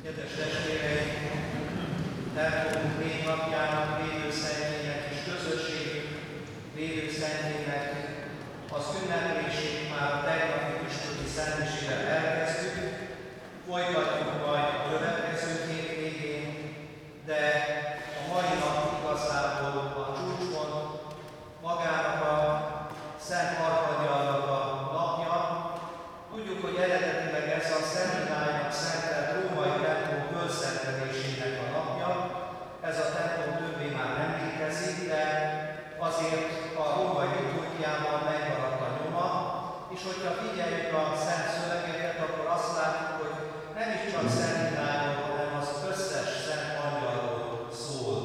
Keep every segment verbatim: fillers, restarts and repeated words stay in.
Kedves testvéreim, templomunk napjának, védőszentjének és közösség védőszentjének az ünneplését már a tegnapi püspöki szentmisével elkezdtük, folytatjuk majd a következő hétvégén, de a mai nap igazából a csúcspont magának a Szent Arkangyalnak a napja. Tudjuk, hogy eredetileg ez a Szent Mihálynak szentelt római templom fölszentelésének a napja. Ez a templom többé már nem létezik, de azért a római liturgiában megmaradt a nyoma, és hogyha figyeljük a Szent Szövegeket, akkor azt látjuk, hogy nem is csak Szent Mihályról, hanem az összes Szent Angyalról szól.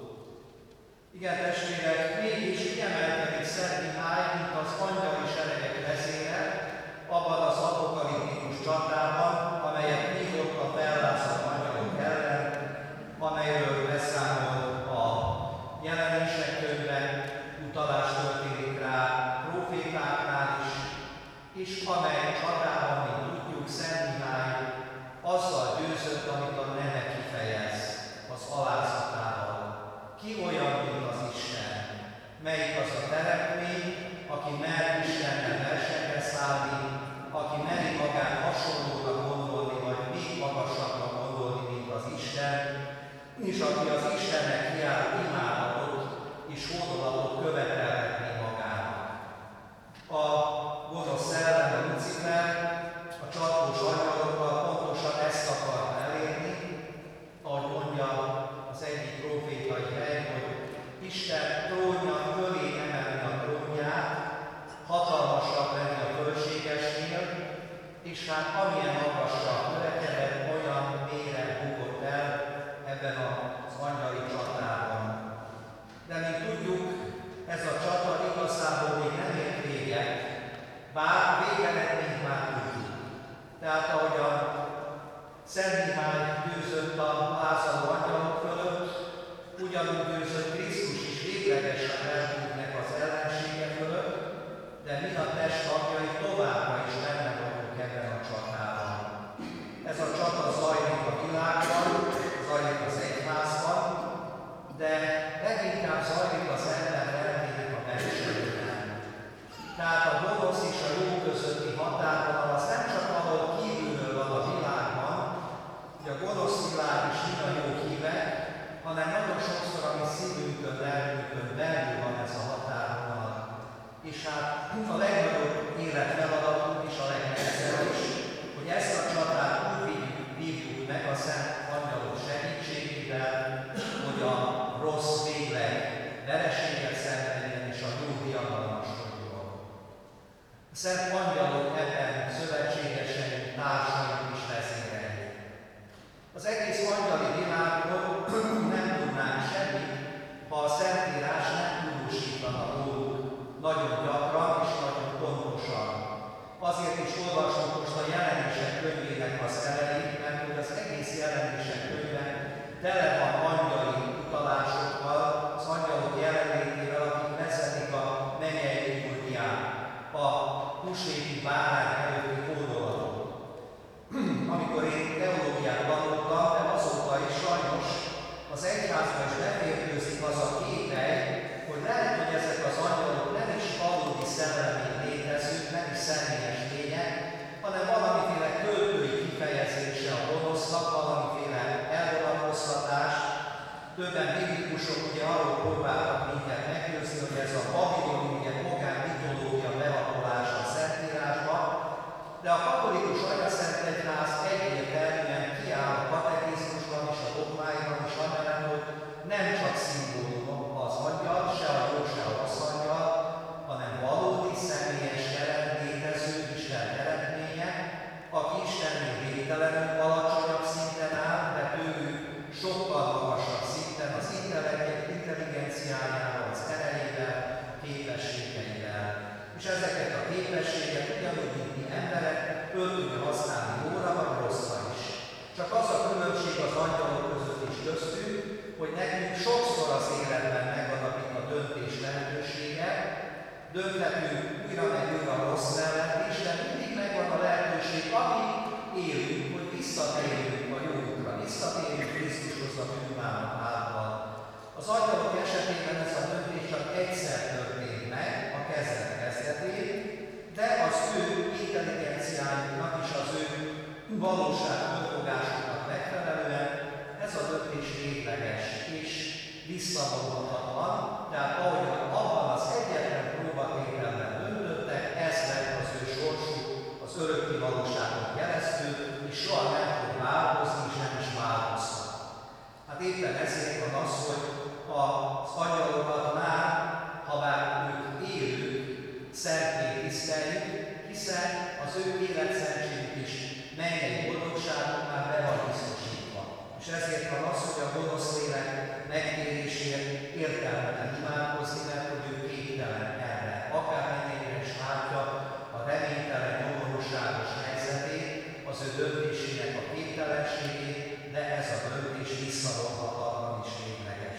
Igen, testvérek, mégis kiemelkedik Szent Mihály, mint az angyali seregek vezére, abban az apokaliptikus csatában, amelyet nyitott a fellázadt angyalok ellen, amelyről beszámol a jelenések könyve, utalás történik rá profétáknál is, és amely csatában, mint tudjuk, Szent Mihály azzal győzött, amit a neve kifejez, az alázatával. Ki olyan, mint az Isten? Melyik az a teremtmény, aki mer Istennel versenyre szállni, aki meri magát hasonlóra gondolni, vagy még magasabbra gondolni, mint az Isten, és aki az Istennek kiáll imádatot és hódolatot követelhetni magának. A gonosz szellem, a Lucifer, a csatlós angyalokkal pontosan ezt akarta elérni, ahogy mondja az egyik profétai hely, hogy Isten trónja fölé emelni a trónját, hatalmasabb lenni a fölségesnél, és hát amilyen magasra törekedett, olyan mélyre bukott el ebben az angyali csatában. De mint tudjuk, ez a csata igazából még nem ért véget, bár végeredményt már tudjuk. Tehát ahogyan Szent Mihály győzött a lázadó angyalok fölött, ugyanúgy győzött Krisztus is véglegesen eltűnnek az ellensége fölött, de mi a test tagjai továbbra is benne vagyunk ebben a csatában. Ez a csata zajlik a világban, zajlik az egyházban, de leginkább zajlik az ember lelkének a belsejében. Tehát a gonosz és a jó közötti határvonal az nem csak ahol kívülről van a világban, hogy a gonosz világ is mind a jó hívek, hanem nagyon sokszor a mi szívünkön, lelkünkön belül van ez a határvonal. És hát a legnagyobb életfeladatunk és a legnehezebb is, hogy ezt a csatát úgy vívjuk meg a Szent Angyalok segítségével, hogy a rossz végleg vereséget szenvedjen és a jó diadalmasodjon. A Szent Angyalok ebben szövetségeseink, társaink is vezérei. Az egész angyali világról nem tudnánk semmit, ha a Szentírás nem tudósítana róluk nagyon gyakran és nagyon pontosan. Azért is olvasunk most a jelenések könyvének az elejét, mert hogy az egész jelenések könyve tele van angyali utalásokkal, az angyalok jelenlétével, akik vezetik a mennyei liturgiát, a húsvéti bárány előtti hódolatot. Amikor én teológiát tanultam, de azóta is sajnos az egyházba is beférkőzik az a képely, hogy lehet, hogy ezek az angyalok nem is valódi szellemi létezők, nem is személyes lények, hanem valamiféle költői kifejezése a gonosznak, valamiféle elvonatkoztatás. Többen biblikusok ugye arról próbáltak minket meggyőzni, hogy ez a babiloni, ugye magán mitológia behapolása a Szentírásba, de a katolikus anyaszentegyház egyértelműen kiáll a katekizmusban és a dogmáiban is amellett, hogy nem csak szimbólum az angyal, se a jó, se a rossz angyal, hanem valódi, személyes, jelen létező Isten teremtménye, aki Istennél végtelenül alacsonyabb szinten áll, de tőlük sokkal magasabb szinten az intelligenciájával, az erejével, képességeivel. És ezeket a képességet ugyanúgy, mint mi emberek, föl tudja használni jóra vagy rosszra is. Csak az a különbség az angyalok között is köztük, hogy nekünk sokszor az életben megadatik a döntés lehetősége, dönthetünk újra meg újra rossz mellett is, de mindig megvan a lehetőség, amíg élünk, hogy visszatérjünk a jó útra valóság fölfogásoknak megfelelően ez a döntés végleges és visszavonhatatlan, tehát ahogy abban az egyetlen próbatételben döntöttek, ez lett az ő sorsuk az örökké valóságon keresztül, és soha nem fog változni, és nem is változhat. Hát éppen ezért van az, hogy az angyalokat már, ha bár ők élők, szentté tiszteljük, hiszen az ő életszentségük is mennyei boldogságuk már be van biztosítva. És ezért van az, hogy a gonosz lélek megtérésért értelmetlen imádkozni, mert hogy ő képtelen erre. Akármennyire is látja a reménytelen, nyomorúságos helyzetét, az ő döntésének a képtelenségét, de ez a döntés visszavonhatatlan és végleges.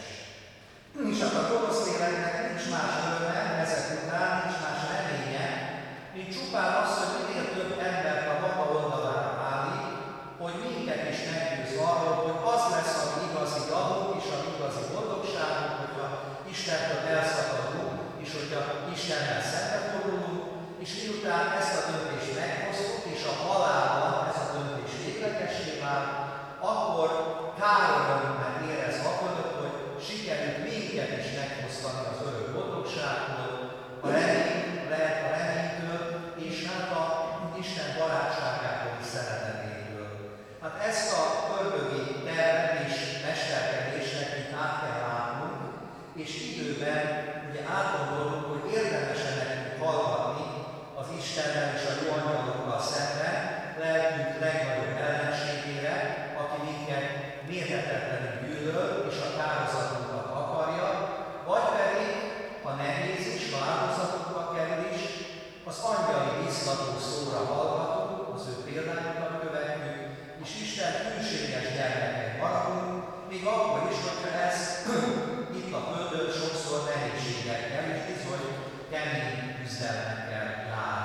És hát a gonosz léleknek nincs más öröme, ezek után nincs más reménye, mint csupán az, hogy minél több embert a maga oldalára állít, hogy minket is meggyőz arról, hogy az lesz a mi igazi javunk és a mi igazi boldogságunk, hogyha Istentől elszakadunk, és hogyha Istennel szembefordulunk, és miután ezt a döntést meghoztuk, és a halálban ez a döntés véglegessé vált, akkor káromolóan érez magad, hogy sikerült minket is megfosztani az örök boldogságból, a remény, lehet a reménytől, és hát a Isten barátságától és szeretetéből. Hát ezt a ördögi tervet és mesterkedést nekünk át kell látnunk, és időben ugye átgondolunk, hogy érdemes-e nekünk hallgatni az Istennel és a jó angyalokkal szemben, lelkünk legnagyobb ellenségére, aki minket mérhetetlenül gyűlöl és a kározatunkat akarja, vagy pedig, ha nehéz és áldozatokba kerül is, az angyali biztató szóra hallgatunk, az ő példájukat követjük, és Isten hűséges gyermekek maradunk, még akkor is, hogyha ez itt a Földön sokszor nehézségekkel és bizony kemény küzdelmekkel jár.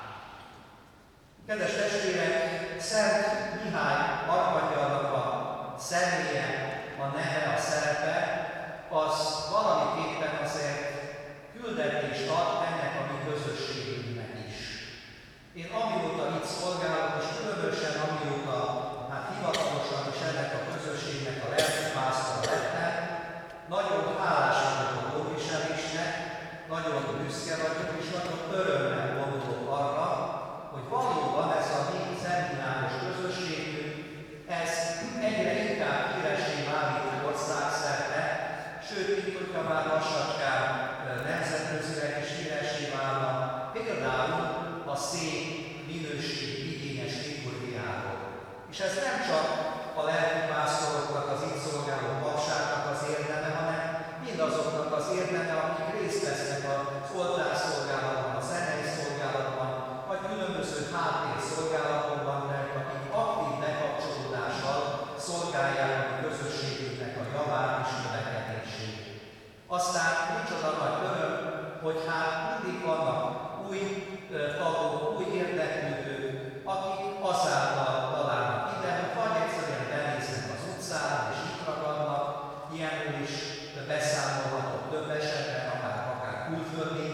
Kedves testvérek, Szent Mihály arkangyalnak a személye, a neve, a szerepe, az valamiképpen azért küldetést ad ennek a mi közösségünknek is. Én amióta itt szolgálok, és különösen amióta hát hivatalosan is ennek a közösségnek a lelkipásztora lettem, nagyon hálás vagyok a gondviselésnek, nagyon büszke vagyok, és nagyon örömmel gondolok arra, hogy valóban ez a mi szeminárius közösségünk, ez egyre inkább híressé válik országszerte, sőt, mint hogyha már lassacskán nemzetközileg is híressé válna, például a szép, minőség, igényes liturgiáról. És ez nem csak a lelkipásztoroknak, az itt szolgáló papságnak az érdeme, hanem mindazoknak az érdeme, akik részt vesznek az oltárszolgálatban, a zenei szolgálatban, vagy különböző háttérszolgálatokban, mert akik aktív bekapcsolódással szolgálják a közösségünknek a javát és növekedését. Aztán micsoda nagy öröm, hogy hát mindig vannak új tagok, új érdeklődők, akik azáltal találnak ide, hogy vagy egyszerűen benéznek az utcán és itt ragadnak, ilyenről is beszámolhatok több esetben, akár, akár külföldi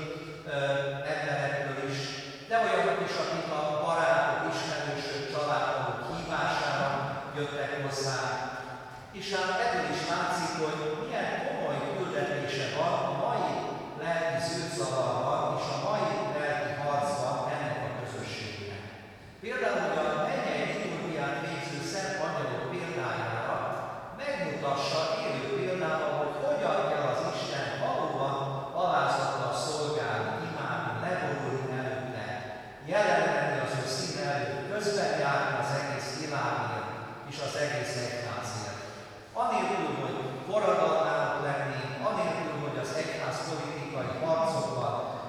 emberekről is, de olyanok is, akik a barátok, ismerősök, családok hívására jöttek hozzá. És hát ebből is látszik, hogy milyen komoly küldetése van a mai lelki zűrzavarban és a mai lelki harcban ennek a közösségnek. Például, hogy a mennyei liturgiát végző szent angyalok példájára megmutassa élő példával, hogy hogyan kell az Isten valóban alázattal szolgálni, imádni, leborulni előtte, jelen lenni az ő színe előtt, közben járni az egész világért és az egész egyházért. Anélkül, hogy forradalmának lennénk, anélkül, hogy az egyház politikai harcokban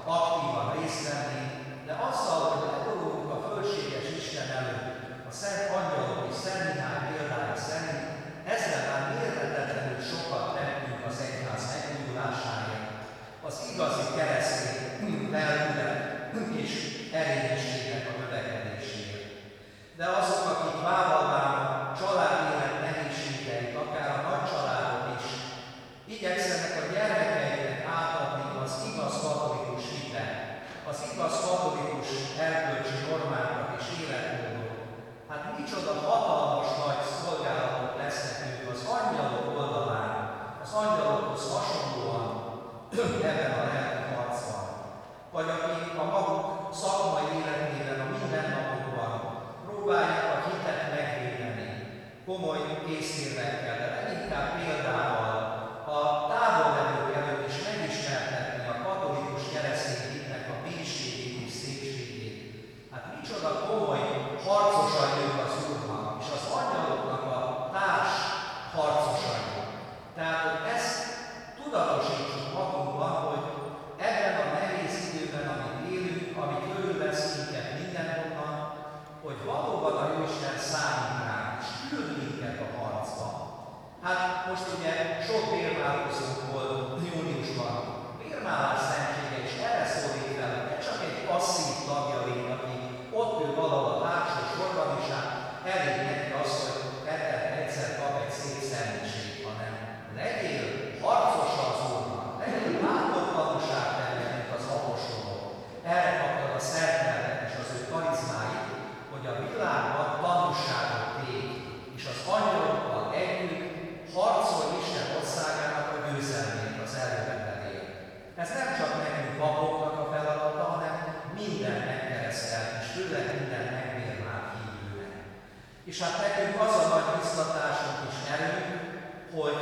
komoly észérvekkel, de leginkább példával a távol levők előtt is megismertetni a katolikus keresztény hitnek a mélységét és szépségét. Hát micsoda komoly harcosai ők az Úrnak, és az angyaloknak a társ harcosai. Tehát, hogy ezt tudatosítsuk magunkban, hogy ebben a nehéz időben, amit élünk, ami körülvesz minket mindenhonnan, hogy valóban a Jóisten számít ránk, és küld minket a harcba. Hát most ugye sok vérváltozók volt júniusban. Vérmálás szentsége is erre szólít fel, hogy ne csak egy passzív tagja légy, aki ott ül valahol a hátsó sorban, és hát elég neki az, hogy hetente egyszer kap egy szép személyiség, hanem legyél harcosa az Úrnak, legyél látott tanúságtevő, mint az apostolok. Erre kaptad a Szentlélek és az ő karizmáit, hogy a világban tanúságot tégy, és az angyalokkal együtt harcol Isten országának a győzelmét az elővetelért. Ez nem csak nekünk papoknak a feladata, hanem minden megkeresztelt, és főleg minden megvérmált hívőnek. És hát nekünk az a nagy biztatásunk és erőnk, hogy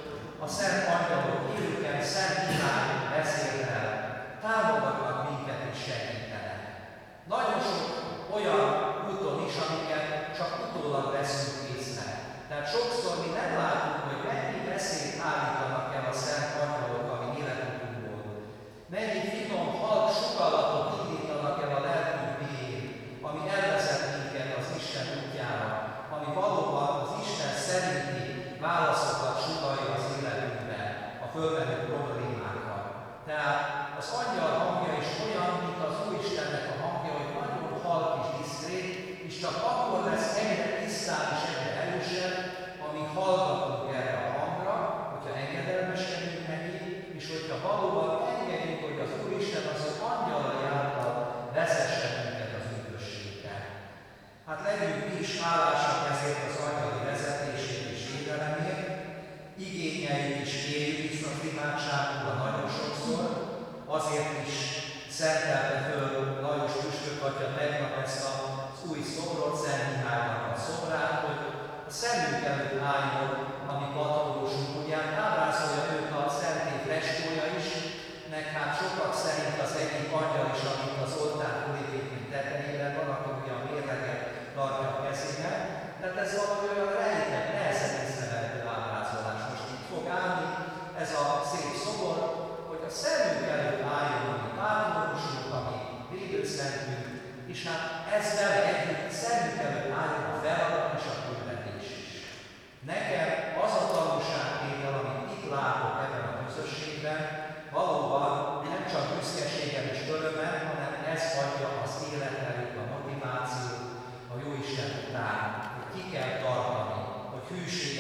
a szent angyalok élőken, szent irányú vezérrel támogatnak minket és segítenek. Nagyon sok olyan úton is, amiket csak utólag veszünk észre. Tehát sokszor mi nem látunk, hogy mennyi veszélyt állítanak el a szent angyalok a mi életunkból. Mennyi finom, halk sugallatot indítanak el a lelkünk mélyén, ami elvezet minket az Isten útjára, ami valóban az Isten szerinti válaszokat sugallja az életünkben, a fölmerülő problémákra. Tehát az angyal hangja is olyan, mint az Úristennek a hangja, hogy nagyon halk és diszkrét, és csak akkor lesz egyre tisztább és egyre erősebb, amíg hallgatunk erre a hangra, hogyha engedelmeskedünk neki, és hogyha valóban engedjük, hogy az Úristen az ő angyalai által vezesse minket az üdvösségre. Hát legyünk mi is hálásak ezért az angyali vezetésért és védelemért, igényeljük és kérjük Isznak imádságunkban nagyon sokszor, azért is szentelte föl Lajos püspök atya tegnap ezt az új szobrot, Szent Mihálynak a szobrát, hogy a szemünk előtt álljon a mi patronusunk, ugye ábrázolja őt a szentély frestója is, meg hát sokak szerint az egyik angyal is, amit az oltár fölépítmény tetejében van, aki ugye a mérleget tartja a kezében. Tehát ez valami olyan rejtett, nehezen észrevehető ábrázolás. Most itt fog állni ez a szép szobor, hogy a szemünk előtt álljon a mi patronusunk, a mi védőszentünk, és hát ezzel együtt szemünk előtt álljon a feladat és a küldetés is. Nekem az a tanúságtétel, amit itt látok ebben a közösségben, valóban nem csak büszkeségem és örömem, hanem ez adja az életerőt, a motivációt a Jóisten után, hogy ki kell tartani, hogy hűség